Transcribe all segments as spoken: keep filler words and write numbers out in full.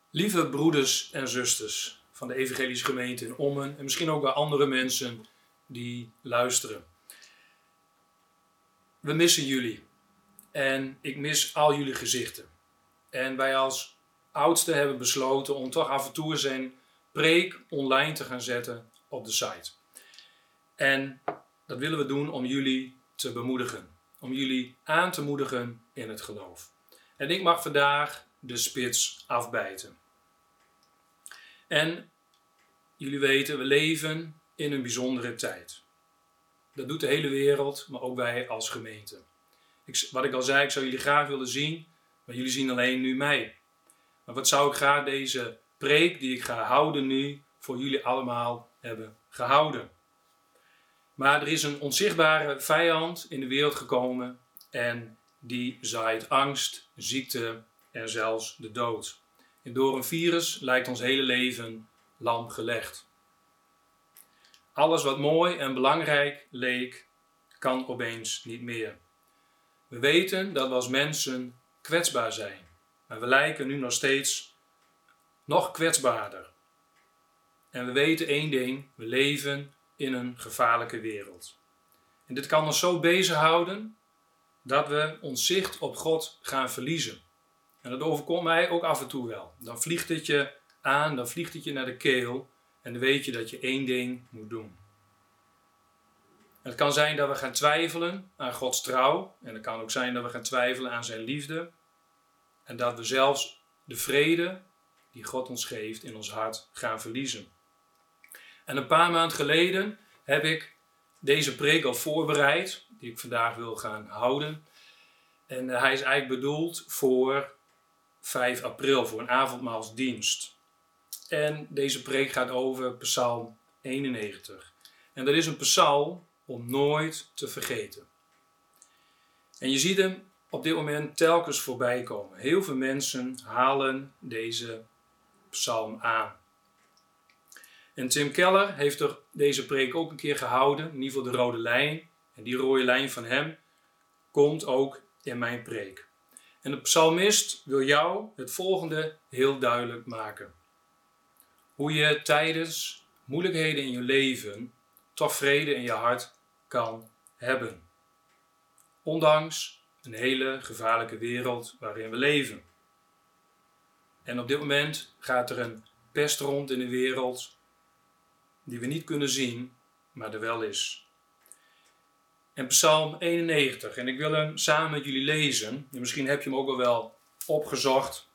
Lieve broeders en zusters van de Evangelische Gemeente in Ommen en misschien ook wel andere mensen die luisteren. We missen jullie en ik mis al jullie gezichten. En wij als oudsten hebben besloten om toch af en toe zijn preek online te gaan zetten op de site. En dat willen we doen om jullie te bemoedigen, om jullie aan te moedigen in het geloof. En ik mag vandaag de spits afbijten. En jullie weten, we leven in een bijzondere tijd. Dat doet de hele wereld, maar ook wij als gemeente. Ik, wat ik al zei, ik zou jullie graag willen zien, maar jullie zien alleen nu mij. Maar wat zou ik graag deze preek die ik ga houden nu voor jullie allemaal hebben gehouden. Maar er is een onzichtbare vijand in de wereld gekomen en die zaait angst, ziekte en zelfs de dood. En door een virus lijkt ons hele leven lam gelegd. Alles wat mooi en belangrijk leek, kan opeens niet meer. We weten dat we als mensen kwetsbaar zijn. Maar we lijken nu nog steeds nog kwetsbaarder. En we weten één ding, we leven in een gevaarlijke wereld. En dit kan ons zo bezighouden dat we ons zicht op God gaan verliezen. En dat overkomt mij ook af en toe wel. Dan vliegt het je aan, dan vliegt het je naar de keel en dan weet je dat je één ding moet doen. Het kan zijn dat we gaan twijfelen aan Gods trouw en het kan ook zijn dat we gaan twijfelen aan zijn liefde en dat we zelfs de vrede die God ons geeft in ons hart gaan verliezen. En een paar maanden geleden heb ik deze preek al voorbereid, die ik vandaag wil gaan houden. En hij is eigenlijk bedoeld voor vijf april, voor een avondmaalsdienst. En deze preek gaat over Psalm eenennegentig. En dat is een psalm om nooit te vergeten. En je ziet hem op dit moment telkens voorbij komen. Heel veel mensen halen deze psalm aan. En Tim Keller heeft er deze preek ook een keer gehouden, in ieder geval de rode lijn. En die rode lijn van hem komt ook in mijn preek. En de psalmist wil jou het volgende heel duidelijk maken. Hoe je tijdens moeilijkheden in je leven toch vrede in je hart kan hebben. Ondanks een hele gevaarlijke wereld waarin we leven. En op dit moment gaat er een pest rond in de wereld die we niet kunnen zien, maar er wel is. En Psalm eenennegentig, en ik wil hem samen met jullie lezen. En misschien heb je hem ook al wel opgezocht.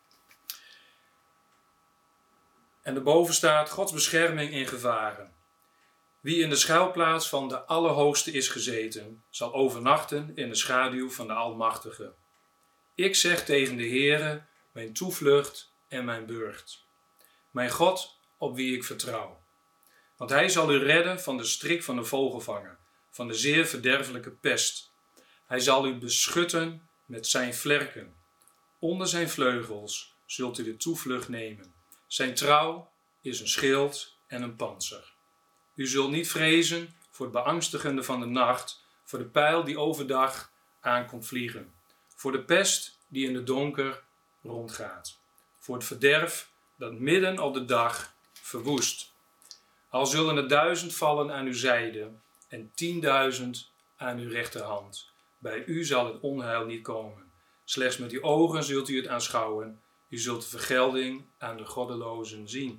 En erboven staat Gods bescherming in gevaren. Wie in de schuilplaats van de Allerhoogste is gezeten, zal overnachten in de schaduw van de Almachtige. Ik zeg tegen de Heere, mijn toevlucht en mijn burcht. Mijn God, op wie ik vertrouw. Want hij zal u redden van de strik van de vogelvanger, van de zeer verderfelijke pest. Hij zal u beschutten met zijn vlerken. Onder zijn vleugels zult u de toevlucht nemen. Zijn trouw is een schild en een pantser. U zult niet vrezen voor het beangstigende van de nacht, voor de pijl die overdag aankomt vliegen, voor de pest die in het donker rondgaat, voor het verderf dat midden op de dag verwoest. Al zullen er duizend vallen aan uw zijde en tienduizend aan uw rechterhand. Bij u zal het onheil niet komen. Slechts met uw ogen zult u het aanschouwen. U zult de vergelding aan de goddelozen zien.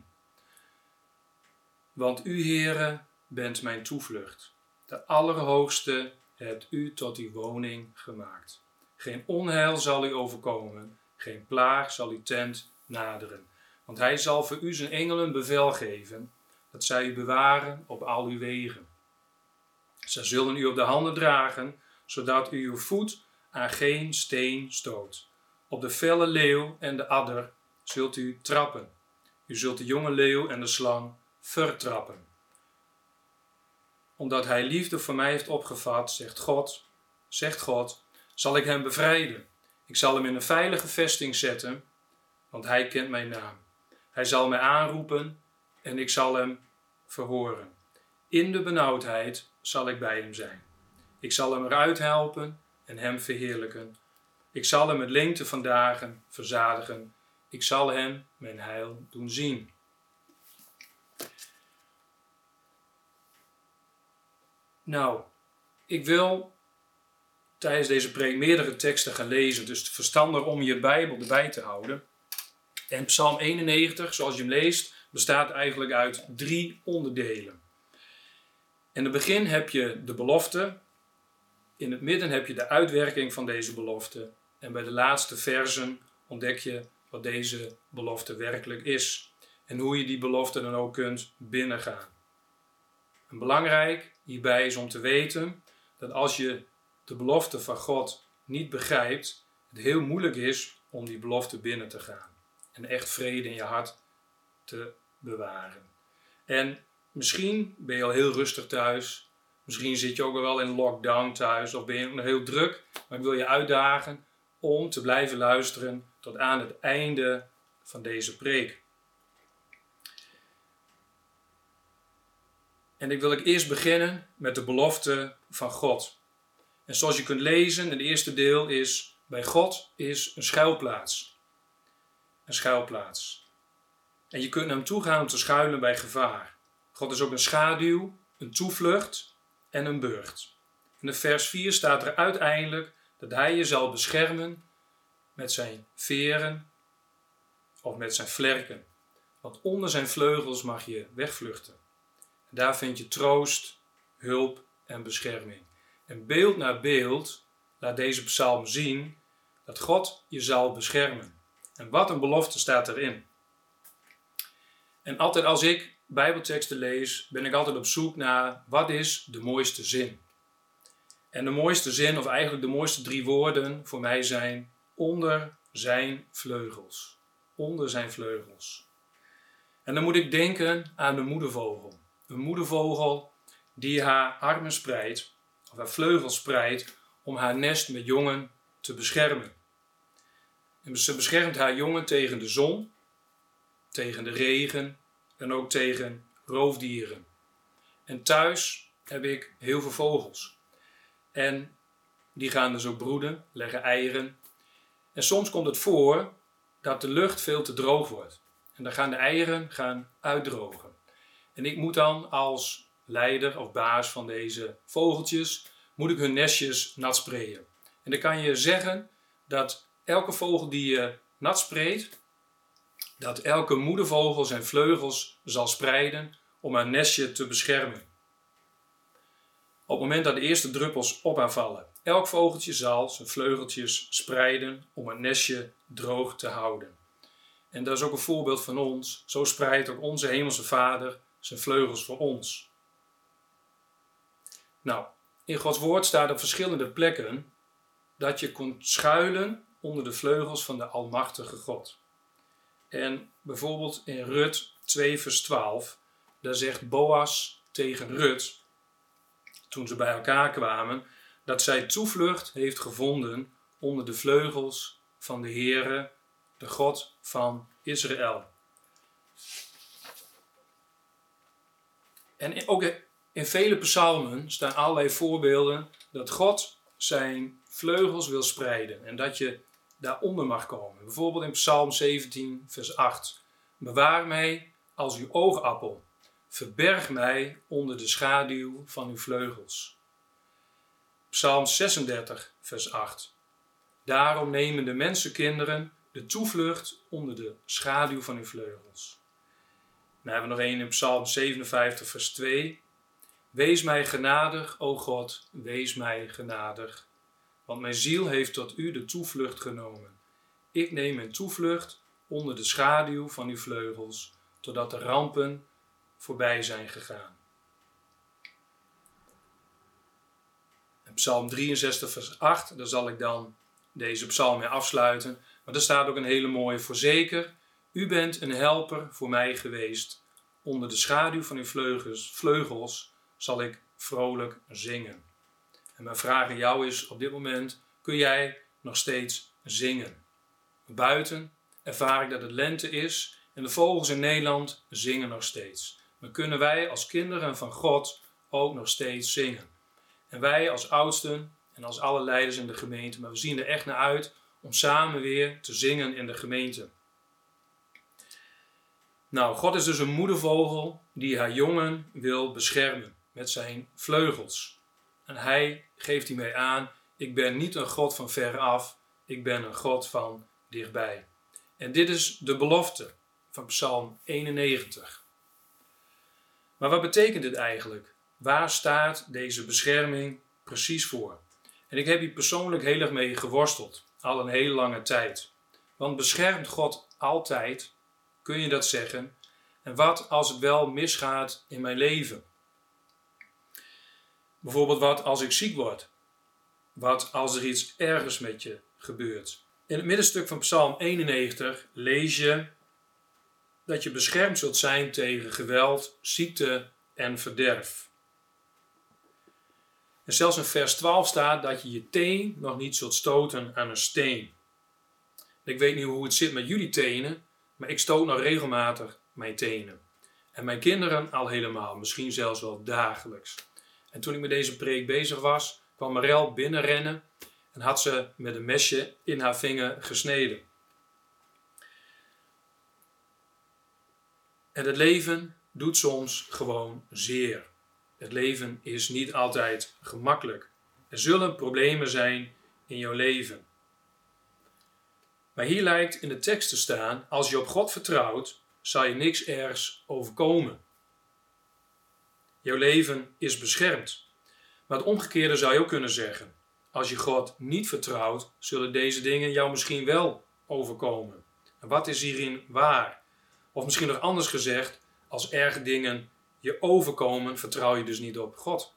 Want u, Heere, bent mijn toevlucht. De Allerhoogste hebt u tot uw woning gemaakt. Geen onheil zal u overkomen, geen plaag zal uw tent naderen. Want hij zal voor u zijn engelen bevel geven, dat zij u bewaren op al uw wegen. Zij zullen u op de handen dragen, zodat u uw voet aan geen steen stoot. Op de felle leeuw en de adder zult u trappen. U zult de jonge leeuw en de slang vertrappen. Omdat hij liefde voor mij heeft opgevat, zegt God, zegt God, zal ik hem bevrijden. Ik zal hem in een veilige vesting zetten, want hij kent mijn naam. Hij zal mij aanroepen en ik zal hem verhoren. In de benauwdheid zal ik bij hem zijn. Ik zal hem eruit helpen en hem verheerlijken. Ik zal hem met lengte van dagen verzadigen. Ik zal hem mijn heil doen zien. Nou, ik wil tijdens deze preek meerdere teksten gaan lezen. Dus het is verstandig om je Bijbel erbij te houden. En Psalm eenennegentig, zoals je hem leest, bestaat eigenlijk uit drie onderdelen. In het begin heb je de belofte. In het midden heb je de uitwerking van deze belofte. En bij de laatste versen ontdek je wat deze belofte werkelijk is. En hoe je die belofte dan ook kunt binnengaan. En belangrijk hierbij is om te weten dat als je de belofte van God niet begrijpt, het heel moeilijk is om die belofte binnen te gaan. En echt vrede in je hart te bewaren. En misschien ben je al heel rustig thuis. Misschien zit je ook wel in lockdown thuis of ben je nog heel druk. Maar ik wil je uitdagen om te blijven luisteren tot aan het einde van deze preek. En ik wil ik eerst beginnen met de belofte van God. En zoals je kunt lezen, het eerste deel is: bij God is een schuilplaats. Een schuilplaats. En je kunt naar hem toe gaan om te schuilen bij gevaar. God is ook een schaduw, een toevlucht en een burcht. In vers vier staat er uiteindelijk dat hij je zal beschermen met zijn veren of met zijn vlerken. Want onder zijn vleugels mag je wegvluchten. En daar vind je troost, hulp en bescherming. En beeld na beeld laat deze psalm zien dat God je zal beschermen. En wat een belofte staat erin. En altijd als ik Bijbelteksten lees, ben ik altijd op zoek naar wat is de mooiste zin. En de mooiste zin, of eigenlijk de mooiste drie woorden voor mij zijn: onder zijn vleugels. Onder zijn vleugels. En dan moet ik denken aan de moedervogel. Een moedervogel die haar armen spreidt, of haar vleugels spreidt, om haar nest met jongen te beschermen. En ze beschermt haar jongen tegen de zon, tegen de regen en ook tegen roofdieren. En thuis heb ik heel veel vogels. En die gaan dus ook broeden, leggen eieren. En soms komt het voor dat de lucht veel te droog wordt. En dan gaan de eieren gaan uitdrogen. En ik moet dan als leider of baas van deze vogeltjes, moet ik hun nestjes nat sprayen. En dan kan je zeggen dat elke vogel die je nat spreekt, dat elke moedervogel zijn vleugels zal spreiden om haar nestje te beschermen. Op het moment dat de eerste druppels op haar vallen. Elk vogeltje zal zijn vleugeltjes spreiden om het nestje droog te houden. En dat is ook een voorbeeld van ons. Zo spreidt ook onze hemelse Vader zijn vleugels voor ons. Nou, in Gods woord staat op verschillende plekken dat je kunt schuilen onder de vleugels van de Almachtige God. En bijvoorbeeld in Rut twee vers twaalf, daar zegt Boas tegen Rut, toen ze bij elkaar kwamen, dat zij toevlucht heeft gevonden onder de vleugels van de Heere, de God van Israël. En ook in vele psalmen staan allerlei voorbeelden dat God zijn vleugels wil spreiden en dat je daaronder mag komen. Bijvoorbeeld in Psalm zeventien vers acht. Bewaar mij als uw oogappel. Verberg mij onder de schaduw van uw vleugels. Psalm zesendertig vers acht. Daarom nemen de mensenkinderen de toevlucht onder de schaduw van uw vleugels. Dan hebben we nog één in Psalm zevenenvijftig vers twee. Wees mij genadig, o God, wees mij genadig. Want mijn ziel heeft tot u de toevlucht genomen. Ik neem mijn toevlucht onder de schaduw van uw vleugels, totdat de rampen voorbij zijn gegaan. En Psalm drieënzestig vers acht, daar zal ik dan deze psalm mee afsluiten. Maar er staat ook een hele mooie: voorzeker, u bent een helper voor mij geweest. Onder de schaduw van uw vleugels, vleugels zal ik vrolijk zingen. En mijn vraag aan jou is op dit moment: kun jij nog steeds zingen? Buiten ervaar ik dat het lente is en de vogels in Nederland zingen nog steeds. Maar kunnen wij als kinderen van God ook nog steeds zingen? En wij als oudsten en als alle leiders in de gemeente, maar we zien er echt naar uit om samen weer te zingen in de gemeente. Nou, God is dus een moedervogel die haar jongen wil beschermen met zijn vleugels. En hij geeft hiermee aan, ik ben niet een God van veraf, ik ben een God van dichtbij. En dit is de belofte van Psalm eenennegentig. Maar wat betekent dit eigenlijk? Waar staat deze bescherming precies voor? En ik heb hier persoonlijk heel erg mee geworsteld, al een hele lange tijd. Want beschermt God altijd? Kun je dat zeggen? En wat als het wel misgaat in mijn leven? Bijvoorbeeld wat als ik ziek word? Wat als er iets ergers met je gebeurt? In het middenstuk van Psalm eenennegentig lees je dat je beschermd zult zijn tegen geweld, ziekte en verderf. En zelfs in vers twaalf staat dat je je teen nog niet zult stoten aan een steen. Ik weet niet hoe het zit met jullie tenen, maar ik stoot nog regelmatig mijn tenen. En mijn kinderen al helemaal, misschien zelfs wel dagelijks. En toen ik met deze preek bezig was, kwam Marel binnenrennen en had ze met een mesje in haar vinger gesneden. En het leven doet soms gewoon zeer. Het leven is niet altijd gemakkelijk. Er zullen problemen zijn in jouw leven. Maar hier lijkt in de tekst te staan, als je op God vertrouwt, zal je niks ergs overkomen. Jouw leven is beschermd. Maar het omgekeerde zou je ook kunnen zeggen. Als je God niet vertrouwt, zullen deze dingen jou misschien wel overkomen. En wat is hierin waar? Of misschien nog anders gezegd, als erge dingen je overkomen, vertrouw je dus niet op God.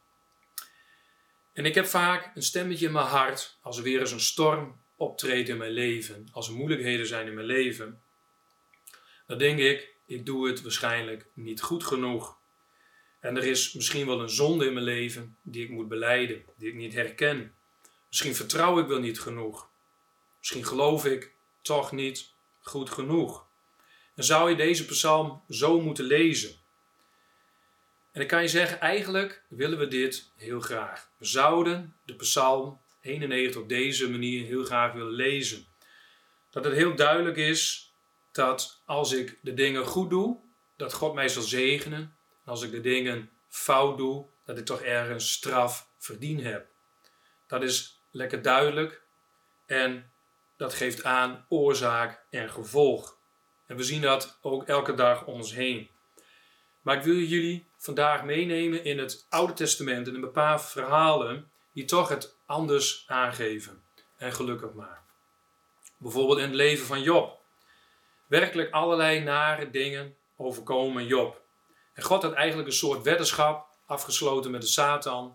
En ik heb vaak een stemmetje in mijn hart, als er weer eens een storm optreedt in mijn leven, als er moeilijkheden zijn in mijn leven, dan denk ik, ik doe het waarschijnlijk niet goed genoeg. En er is misschien wel een zonde in mijn leven die ik moet belijden, die ik niet herken. Misschien vertrouw ik wel niet genoeg. Misschien geloof ik toch niet goed genoeg. Dan zou je deze psalm zo moeten lezen. En dan kan je zeggen, eigenlijk willen we dit heel graag. We zouden de psalm eenennegentig op deze manier heel graag willen lezen. Dat het heel duidelijk is dat als ik de dingen goed doe, dat God mij zal zegenen. En als ik de dingen fout doe, dat ik toch ergens straf verdiend heb. Dat is lekker duidelijk en dat geeft aan oorzaak en gevolg. En we zien dat ook elke dag om ons heen. Maar ik wil jullie vandaag meenemen in het Oude Testament en een paar verhalen die toch het anders aangeven en gelukkig maken. Bijvoorbeeld in het leven van Job. Werkelijk allerlei nare dingen overkomen Job. En God had eigenlijk een soort weddenschap afgesloten met de Satan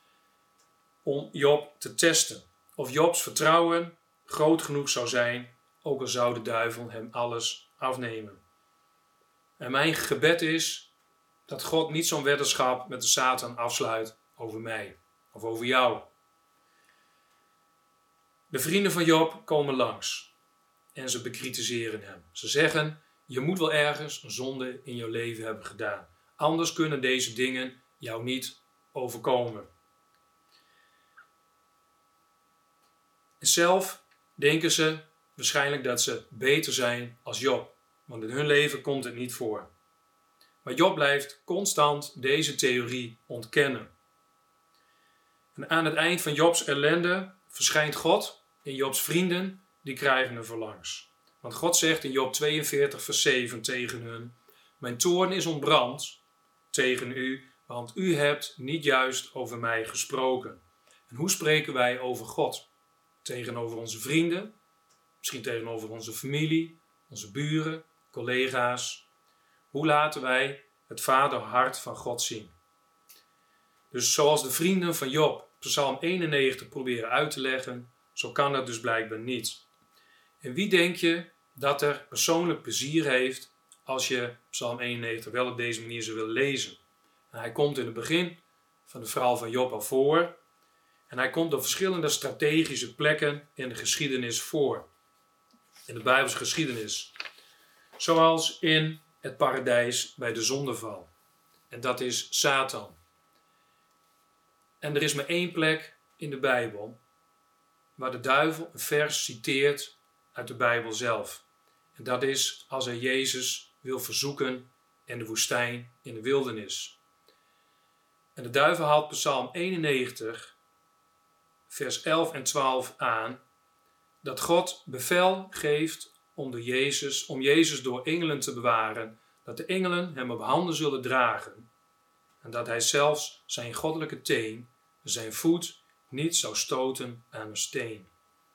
om Job te testen. Of Jobs vertrouwen groot genoeg zou zijn, ook al zou de duivel hem alles afnemen. En mijn gebed is dat God niet zo'n weddenschap met de Satan afsluit over mij of over jou. De vrienden van Job komen langs en ze bekritiseren hem. Ze zeggen, je moet wel ergens een zonde in jouw leven hebben gedaan. Anders kunnen deze dingen jou niet overkomen. En zelf denken ze waarschijnlijk dat ze beter zijn als Job. Want in hun leven komt het niet voor. Maar Job blijft constant deze theorie ontkennen. En aan het eind van Jobs ellende verschijnt God en Jobs vrienden, die krijgen een verlangs. Want God zegt in Job tweeënveertig vers zeven tegen hun, mijn toorn is ontbrand tegen u, want u hebt niet juist over mij gesproken. En hoe spreken wij over God? Tegenover onze vrienden, misschien tegenover onze familie, onze buren, collega's. Hoe laten wij het vaderhart van God zien? Dus zoals de vrienden van Job Psalm eenennegentig proberen uit te leggen, zo kan dat dus blijkbaar niet. En wie denk je dat er persoonlijk plezier heeft als je Psalm eenennegentig wel op deze manier zou willen lezen? En hij komt in het begin van de verhaal van Job al voor. En hij komt op verschillende strategische plekken in de geschiedenis voor. In de Bijbelse geschiedenis. Zoals in het paradijs bij de zondeval. En dat is Satan. En er is maar één plek in de Bijbel waar de duivel een vers citeert uit de Bijbel zelf. En dat is als hij Jezus wil verzoeken in de woestijn, in de wildernis. En de duivel haalt Psalm eenennegentig, vers elf en twaalf aan, dat God bevel geeft om, de Jezus, om Jezus door engelen te bewaren, dat de engelen hem op handen zullen dragen en dat hij zelfs zijn goddelijke teen, zijn voet, niet zou stoten aan een steen.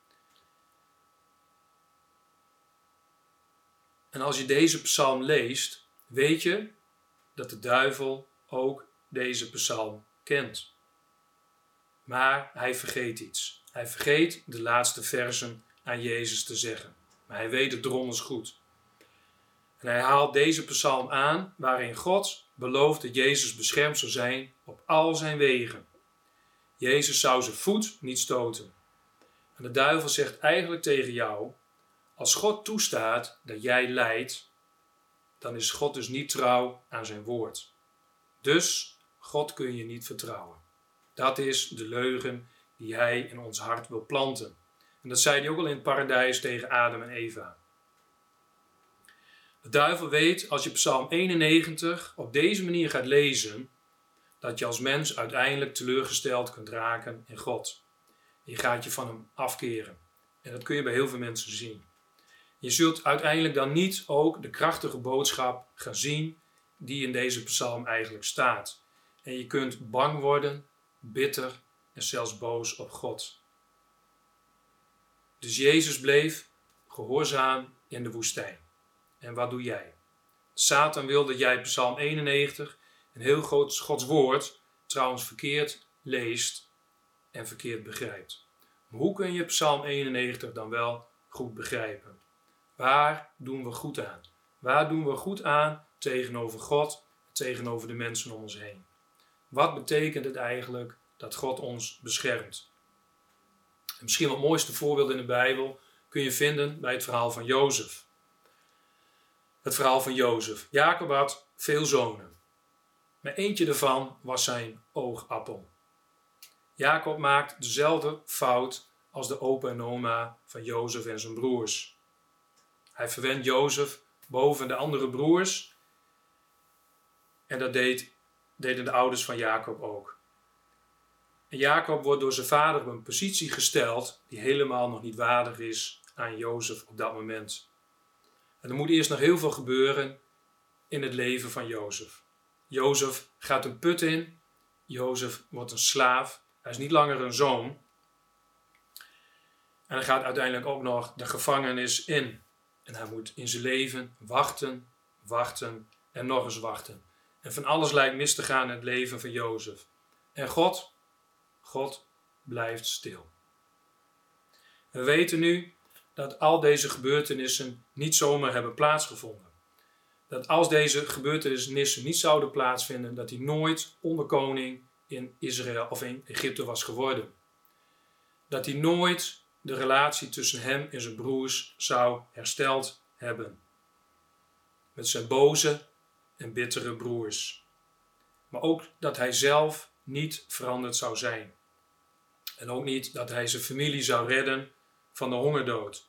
En als je deze psalm leest, weet je dat de duivel ook deze psalm kent. Maar hij vergeet iets. Hij vergeet de laatste versen aan Jezus te zeggen. Maar hij weet het donders goed. En hij haalt deze psalm aan waarin God belooft dat Jezus beschermd zou zijn op al zijn wegen. Jezus zou zijn voet niet stoten. En de duivel zegt eigenlijk tegen jou, als God toestaat dat jij lijdt, dan is God dus niet trouw aan zijn woord. Dus God kun je niet vertrouwen. Dat is de leugen die hij in ons hart wil planten. En dat zei hij ook al in het paradijs tegen Adam en Eva. De duivel weet, als je Psalm eenennegentig op deze manier gaat lezen, dat je als mens uiteindelijk teleurgesteld kunt raken in God. Je gaat je van hem afkeren. En dat kun je bij heel veel mensen zien. Je zult uiteindelijk dan niet ook de krachtige boodschap gaan zien die in deze psalm eigenlijk staat. En je kunt bang worden, bitter en zelfs boos op God. Dus Jezus bleef gehoorzaam in de woestijn. En wat doe jij? Satan wil dat jij Psalm eenennegentig, een heel groot Gods woord, trouwens verkeerd leest en verkeerd begrijpt. Maar hoe kun je Psalm eenennegentig dan wel goed begrijpen? Waar doen we goed aan? Waar doen we goed aan tegenover God, tegenover de mensen om ons heen? Wat betekent het eigenlijk dat God ons beschermt? En misschien wat mooiste voorbeeld in de Bijbel kun je vinden bij het verhaal van Jozef. Het verhaal van Jozef. Jacob had veel zonen. Maar eentje daarvan was zijn oogappel. Jacob maakt dezelfde fout als de opa en oma van Jozef en zijn broers. Hij verwendt Jozef boven de andere broers. En dat deed, deden de ouders van Jacob ook. En Jacob wordt door zijn vader op een positie gesteld die helemaal nog niet waardig is aan Jozef op dat moment. En er moet eerst nog heel veel gebeuren in het leven van Jozef. Jozef gaat een put in. Jozef wordt een slaaf. Hij is niet langer een zoon. En hij gaat uiteindelijk ook nog de gevangenis in. En hij moet in zijn leven wachten, wachten en nog eens wachten. En van alles lijkt mis te gaan in het leven van Jozef. En God, God blijft stil. We weten nu dat al deze gebeurtenissen niet zomaar hebben plaatsgevonden. Dat als deze gebeurtenissen niet zouden plaatsvinden, dat hij nooit onderkoning in Israël of in Egypte was geworden. Dat hij nooit de relatie tussen hem en zijn broers zou hersteld hebben. Met zijn boze en bittere broers. Maar ook dat hij zelf niet veranderd zou zijn. En ook niet dat hij zijn familie zou redden van de hongerdood.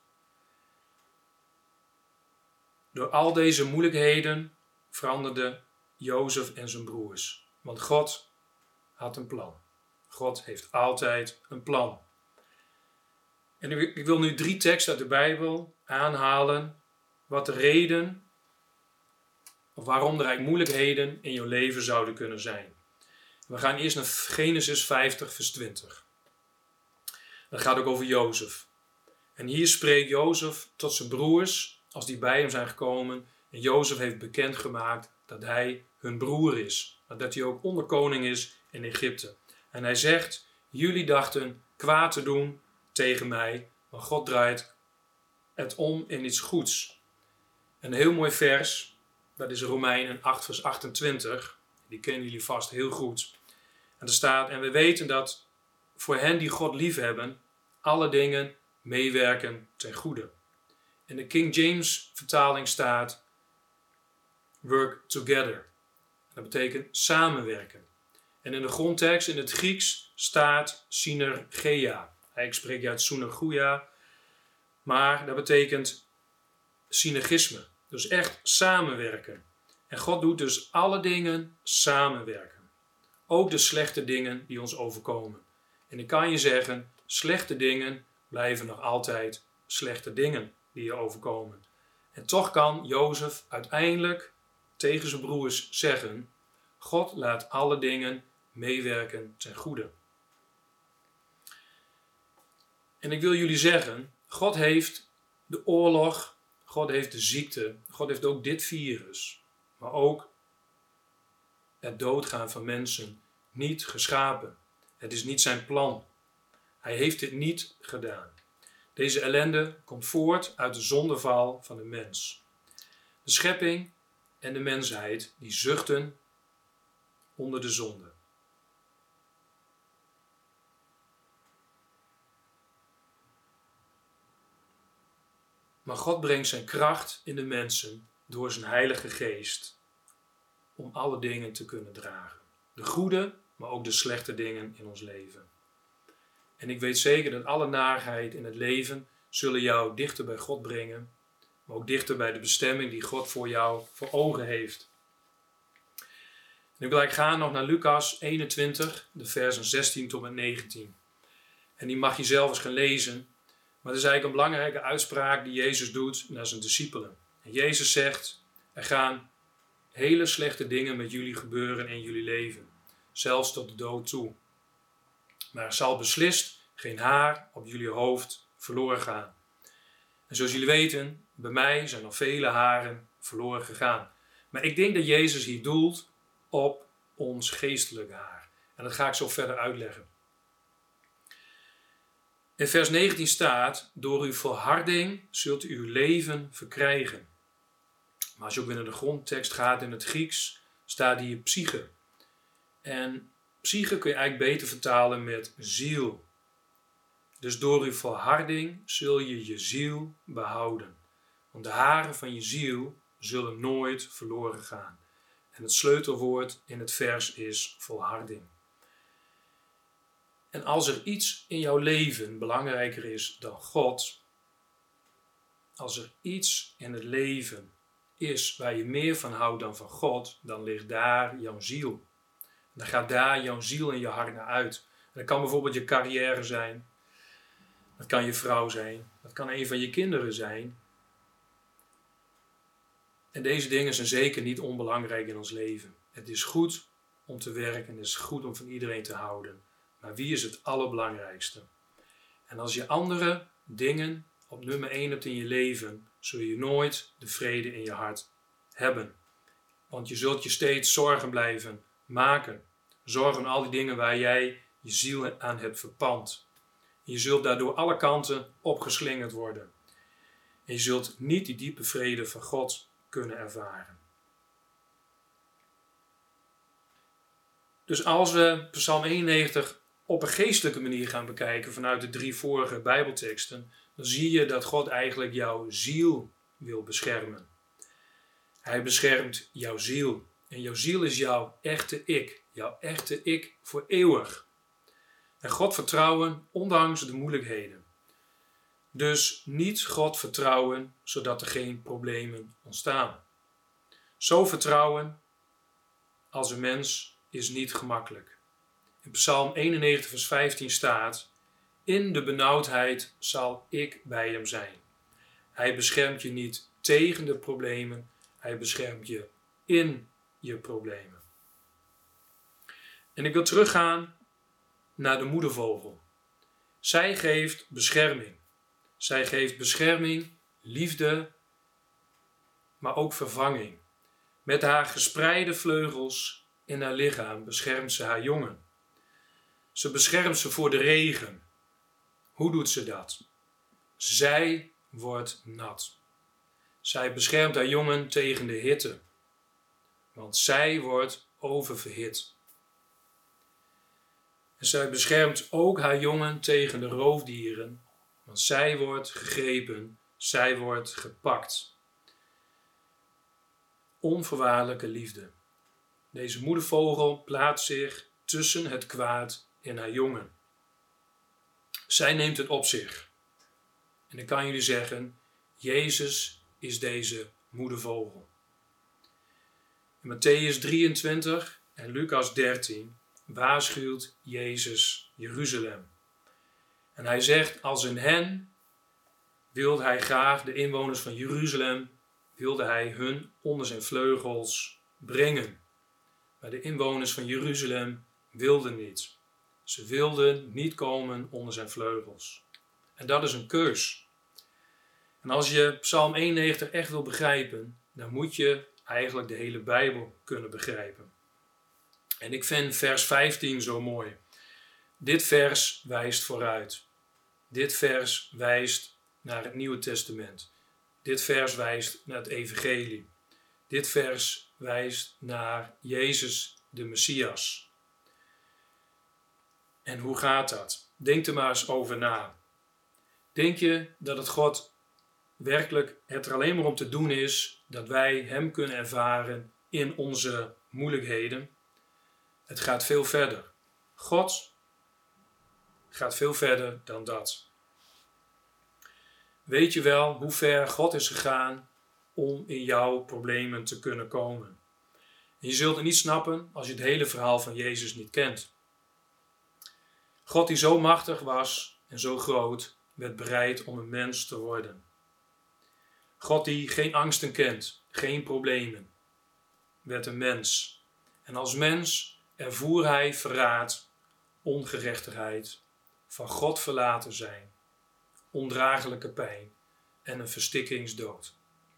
Door al deze moeilijkheden veranderden Jozef en zijn broers. Want God had een plan. God heeft altijd een plan. En ik wil nu drie teksten uit de Bijbel aanhalen wat de reden of waarom er eigenlijk moeilijkheden in jouw leven zouden kunnen zijn. We gaan eerst naar Genesis vijftig vers twintig. Dat gaat ook over Jozef. En hier spreekt Jozef tot zijn broers als die bij hem zijn gekomen. En Jozef heeft bekendgemaakt dat hij hun broer is. Dat hij ook onderkoning is in Egypte. En hij zegt, jullie dachten kwaad te doen tegen mij, maar God draait het om in iets goeds. Een heel mooi vers, dat is Romeinen acht vers achtentwintig. Die kennen jullie vast heel goed. En er staat, en we weten dat voor hen die God liefhebben, alle dingen meewerken ten goede. In de King James vertaling staat work together. Dat betekent samenwerken. En in de grondtekst in het Grieks staat synergeia. Ik spreek uit synergia, maar dat betekent synergisme. Dus echt samenwerken. En God doet dus alle dingen samenwerken. Ook de slechte dingen die ons overkomen. En ik kan je zeggen, slechte dingen blijven nog altijd slechte dingen die je overkomen. En toch kan Jozef uiteindelijk tegen zijn broers zeggen, God laat alle dingen meewerken ten goede. En ik wil jullie zeggen, God heeft de oorlog, God heeft de ziekte, God heeft ook dit virus, maar ook het doodgaan van mensen niet geschapen. Het is niet zijn plan. Hij heeft dit niet gedaan. Deze ellende komt voort uit de zondeval van de mens. De schepping en de mensheid die zuchten onder de zonde. Maar God brengt zijn kracht in de mensen door zijn Heilige Geest om alle dingen te kunnen dragen. De goede, maar ook de slechte dingen in ons leven. En ik weet zeker dat alle narigheid in het leven zullen jou dichter bij God brengen, maar ook dichter bij de bestemming die God voor jou voor ogen heeft. En ik wil eigenlijk gaan nog naar Lucas eenentwintig, de versen zestien tot en met negentien. En die mag je zelf eens gaan lezen. Maar het is eigenlijk een belangrijke uitspraak die Jezus doet naar zijn discipelen. En Jezus zegt, er gaan hele slechte dingen met jullie gebeuren in jullie leven. Zelfs tot de dood toe. Maar er zal beslist geen haar op jullie hoofd verloren gaan. En zoals jullie weten, bij mij zijn al vele haren verloren gegaan. Maar ik denk dat Jezus hier doelt op ons geestelijke haar. En dat ga ik zo verder uitleggen. In vers negentien staat, door uw volharding zult u uw leven verkrijgen. Maar als je ook weer naar de grondtekst gaat in het Grieks, staat hier psyche. En psyche kun je eigenlijk beter vertalen met ziel. Dus door uw volharding zul je je ziel behouden. Want de haren van je ziel zullen nooit verloren gaan. En het sleutelwoord in het vers is volharding. En als er iets in jouw leven belangrijker is dan God, als er iets in het leven is waar je meer van houdt dan van God, dan ligt daar jouw ziel. En dan gaat daar jouw ziel en je hart naar uit. En dat kan bijvoorbeeld je carrière zijn, dat kan je vrouw zijn, dat kan een van je kinderen zijn. En deze dingen zijn zeker niet onbelangrijk in ons leven. Het is goed om te werken, het is goed om van iedereen te houden. Maar wie is het allerbelangrijkste? En als je andere dingen op nummer één hebt in je leven, zul je nooit de vrede in je hart hebben. Want je zult je steeds zorgen blijven maken. Zorgen om al die dingen waar jij je ziel aan hebt verpand. En je zult daardoor alle kanten opgeslingerd worden. En je zult niet die diepe vrede van God kunnen ervaren. Dus als we Psalm eenennegentig op een geestelijke manier gaan bekijken vanuit de drie vorige Bijbelteksten, dan zie je dat God eigenlijk jouw ziel wil beschermen. Hij beschermt jouw ziel. En jouw ziel is jouw echte ik. Jouw echte ik voor eeuwig. En God vertrouwen ondanks de moeilijkheden. Dus niet God vertrouwen zodat er geen problemen ontstaan. Zo vertrouwen als een mens is niet gemakkelijk. In Psalm eenennegentig vers vijftien staat, in de benauwdheid zal ik bij hem zijn. Hij beschermt je niet tegen de problemen, hij beschermt je in je problemen. En ik wil teruggaan naar de moedervogel. Zij geeft bescherming. Zij geeft bescherming, liefde, maar ook vervanging. Met haar gespreide vleugels in haar lichaam beschermt ze haar jongen. Ze beschermt ze voor de regen. Hoe doet ze dat? Zij wordt nat. Zij beschermt haar jongen tegen de hitte. Want zij wordt oververhit. En zij beschermt ook haar jongen tegen de roofdieren. Want zij wordt gegrepen. Zij wordt gepakt. Onvoorwaardelijke liefde. Deze moedervogel plaatst zich tussen het kwaad en haar jongen. Zij neemt het op zich. En ik kan jullie zeggen, Jezus is deze moedervogel. In Mattheüs drieëntwintig en Lucas dertien waarschuwt Jezus Jeruzalem. En hij zegt, als in hen wilde hij graag, de inwoners van Jeruzalem, wilde hij hun onder zijn vleugels brengen. Maar de inwoners van Jeruzalem wilden niet. Ze wilden niet komen onder zijn vleugels. En dat is een keus. En als je Psalm eenennegentig echt wil begrijpen, dan moet je eigenlijk de hele Bijbel kunnen begrijpen. En ik vind vers vijftien zo mooi. Dit vers wijst vooruit. Dit vers wijst naar het Nieuwe Testament. Dit vers wijst naar het Evangelie. Dit vers wijst naar Jezus de Messias. En hoe gaat dat? Denk er maar eens over na. Denk je dat het God werkelijk het er alleen maar om te doen is dat wij Hem kunnen ervaren in onze moeilijkheden? Het gaat veel verder. God gaat veel verder dan dat. Weet je wel hoe ver God is gegaan om in jouw problemen te kunnen komen? En je zult het niet snappen als je het hele verhaal van Jezus niet kent. God die zo machtig was en zo groot, werd bereid om een mens te worden. God die geen angsten kent, geen problemen, werd een mens. En als mens ervoer hij verraad, ongerechtigheid, van God verlaten zijn, ondraaglijke pijn en een verstikkingsdood.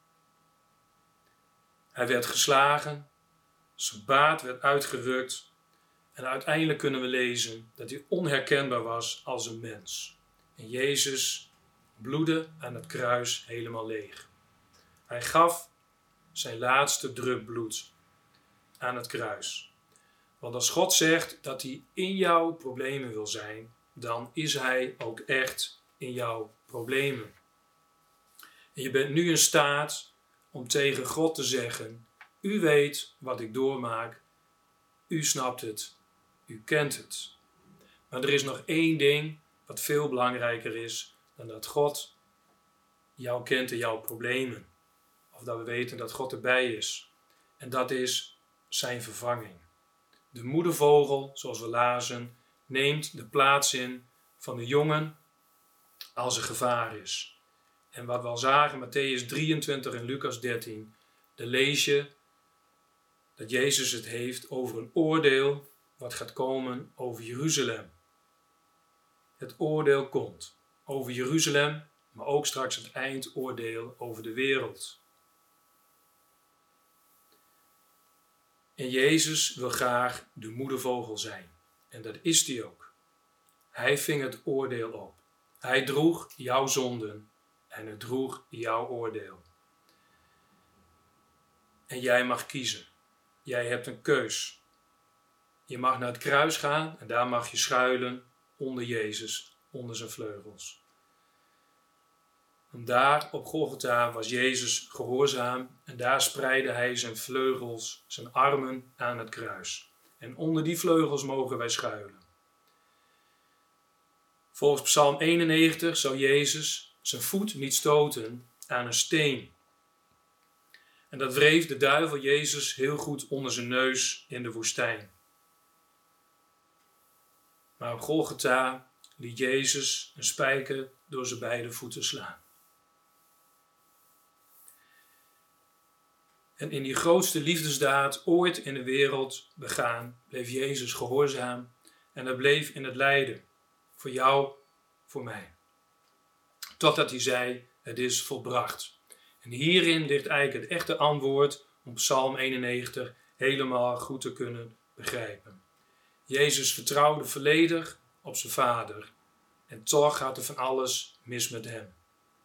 Hij werd geslagen, zijn baard werd uitgerukt en uiteindelijk kunnen we lezen dat hij onherkenbaar was als een mens. En Jezus bloedde aan het kruis helemaal leeg. Hij gaf zijn laatste drup bloed aan het kruis. Want als God zegt dat hij in jouw problemen wil zijn, dan is hij ook echt in jouw problemen. En je bent nu in staat om tegen God te zeggen, u weet wat ik doormaak, u snapt het, u kent het. Maar er is nog één ding wat veel belangrijker is dan dat God jou kent in jouw problemen. Of dat we weten dat God erbij is. En dat is zijn vervanging. De moedervogel, zoals we lazen, neemt de plaats in van de jongen als er gevaar is. En wat we al zagen, Mattheüs drieëntwintig en Lucas dertien, dan lees je dat Jezus het heeft over een oordeel wat gaat komen over Jeruzalem. Het oordeel komt over Jeruzalem, maar ook straks het eindoordeel over de wereld. En Jezus wil graag de moedervogel zijn. En dat is hij ook. Hij ving het oordeel op. Hij droeg jouw zonden en hij droeg jouw oordeel. En jij mag kiezen. Jij hebt een keus. Je mag naar het kruis gaan en daar mag je schuilen onder Jezus, onder zijn vleugels. En daar op Golgotha was Jezus gehoorzaam en daar spreidde hij zijn vleugels, zijn armen aan het kruis. En onder die vleugels mogen wij schuilen. Volgens Psalm eenennegentig zou Jezus zijn voet niet stoten aan een steen. En dat wreef de duivel Jezus heel goed onder zijn neus in de woestijn. Maar op Golgotha liet Jezus een spijker door zijn beide voeten slaan. En in die grootste liefdesdaad ooit in de wereld begaan, bleef Jezus gehoorzaam en hij bleef in het lijden. Voor jou, voor mij. Totdat hij zei, het is volbracht. En hierin ligt eigenlijk het echte antwoord om Psalm eenennegentig helemaal goed te kunnen begrijpen. Jezus vertrouwde volledig op zijn Vader. En toch gaat er van alles mis met hem.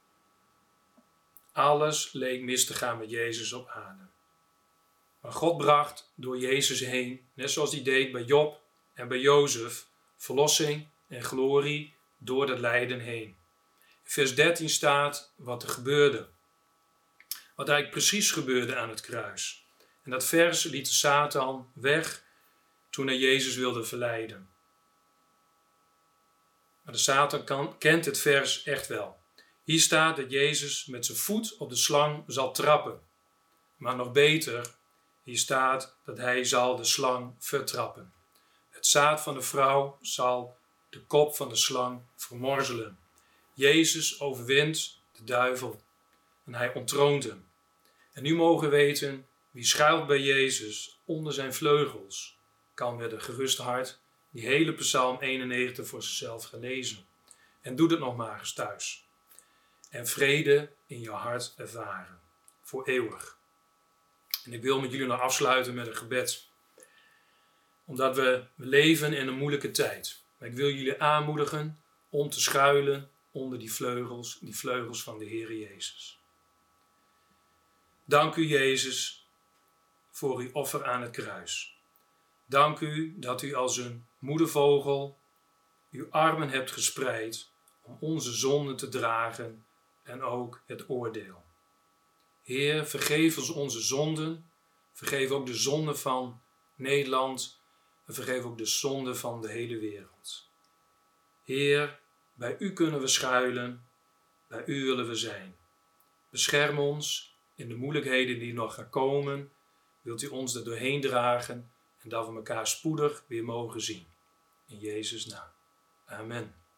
Alles leek mis te gaan met Jezus op aarde. Maar God bracht door Jezus heen, net zoals hij deed bij Job en bij Jozef, verlossing en glorie door dat lijden heen. In vers dertien staat wat er gebeurde. Wat eigenlijk precies gebeurde aan het kruis. En dat vers liet Satan weg toen hij Jezus wilde verleiden. Maar de Satan kan, kent het vers echt wel. Hier staat dat Jezus met zijn voet op de slang zal trappen. Maar nog beter, hier staat dat hij zal de slang vertrappen. Het zaad van de vrouw zal de kop van de slang vermorzelen. Jezus overwint de duivel en hij onttroont hem. En nu mogen we weten, wie schuilt bij Jezus onder zijn vleugels, kan met een gerust hart die hele Psalm eenennegentig voor zichzelf gaan lezen. En doe het nog maar eens thuis. En vrede in je hart ervaren, voor eeuwig. En ik wil met jullie nog afsluiten met een gebed. Omdat we, we leven in een moeilijke tijd. Maar ik wil jullie aanmoedigen om te schuilen onder die vleugels, die vleugels van de Heere Jezus. Dank u, Jezus, voor uw offer aan het kruis. Dank u dat u als een moedervogel uw armen hebt gespreid om onze zonden te dragen en ook het oordeel. Heer, vergeef ons onze zonden, vergeef ook de zonden van Nederland en vergeef ook de zonden van de hele wereld. Heer, bij u kunnen we schuilen, bij u willen we zijn. Bescherm ons in de moeilijkheden die nog gaan komen. Wilt u ons er doorheen dragen en dat we elkaar spoedig weer mogen zien. In Jezus' naam. Amen.